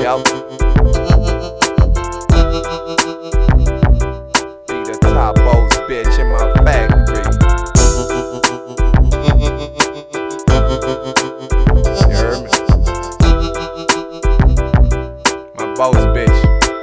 Yup. Be the top boss bitch in my factory. You heard me? My boss bitch.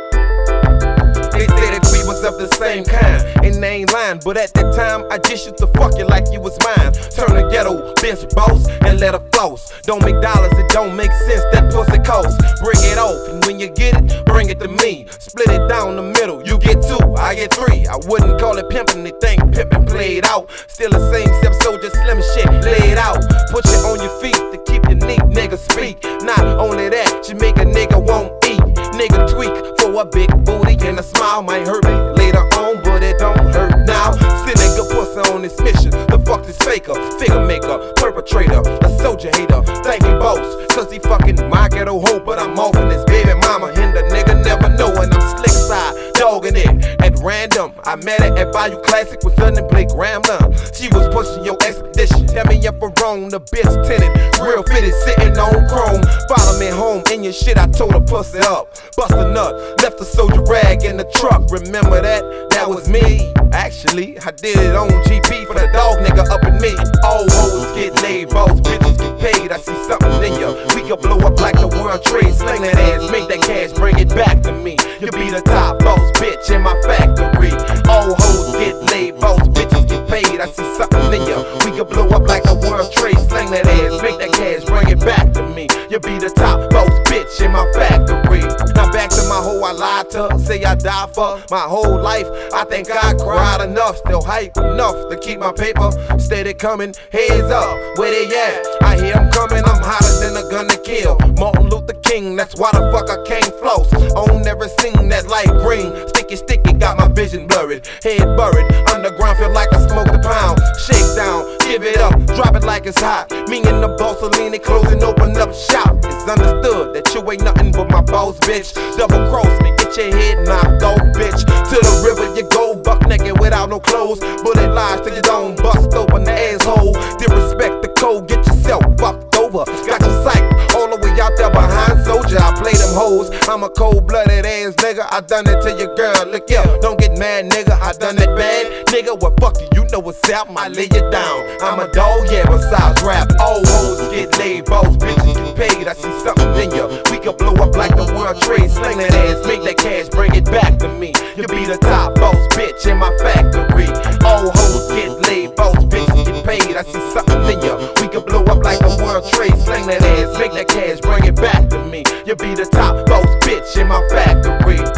They say that we was of the same kind, and they ain't lying, but at that time I just used to fuck you like you was mine. Turn a ghetto bitch boss and let her floss. Don't make dollars, it don't make sense, that pussy costs. Bring it off, and when you get it, bring it to me. Split it down the middle, you get 2, I get 3. I wouldn't call it pimpin', they think pimpin' played out. Still the same step, soldier slim shit laid out. Put you on your feet to keep your neat, nigga speak. Not only that, you make a nigga won't eat. Nigga tweak for a big booty and a smile might hurt me later on, but it don't hurt now. Send nigga pussy on this mission. The fuck this faker, figure maker, perpetrator, a soldier hater. Thank you boss, cause he fucking my ghetto hoe, but I'm off in this baby mama. And the nigga never know, and I'm slick side, dogging it at random. I met her at Bayou Classic with Sun and Blake Grambler. She was pushing your expedition. Tell me if I'm wrong, the bitch tinted, real fitted, sitting on chrome. Follow me home in your shit, I told her pussy up. Bust a nut, left a soldier rag in the truck. Remember that? That was me. Actually, I did it on GP for the dog nigga up in me. Old hoes get laid, boss bitches get paid. I see something in ya. We can blow up like the World Trade. Sling that ass, make that cash, bring it back to me. You be the top boss bitch in my factory. Old hoes get laid, boss bitches get paid. I see something in ya. We can blow up like the World Trade. Sling that ass, make that cash, bring it back to me. You be the top boss bitch in my factory. Now back to my hoe I lied to her, say I died for my whole life. I think I cried enough, still hype enough to keep my paper steady coming. Heads up, where they at? I hear them coming, I'm hotter than a gun to kill. Martin Luther King, that's why the fuck I can't floss. On every scene that light green, sticky, got my vision blurred. Head buried, underground feel like I smoked a pound. Shake down, give it up, drop it like it's hot. Me and the boss are leaning, closing, open up shop. It's understood that you ain't nothing but my boss, bitch. Double cross me, get your head knocked off, bitch. To the river you go, buck naked without no clothes. Bullet lies till you don't bust open the asshole. Disrespect the code, get yourself fucked over. Got your sight all the way out there behind soldier. I play them hoes, I'm a cold-blooded ass nigga. I done it to your girl, look yeah. Don't get mad nigga, I done it bad. Nigga, well fuck you, you know what's up, I lay you down. I'm a dog, yeah, besides rap. Old hoes get laid, boss bitches get paid. I see something in ya, we can blow up like the World Trade. Sling that ass, make that cash, bring it back to me. You be the top boss bitch in my factory. Old hoes get laid, boss bitches get paid. I see something in ya, we can blow up like the World Trade. Sling that ass, make that cash, bring it back to me. You be the top boss bitch in my factory.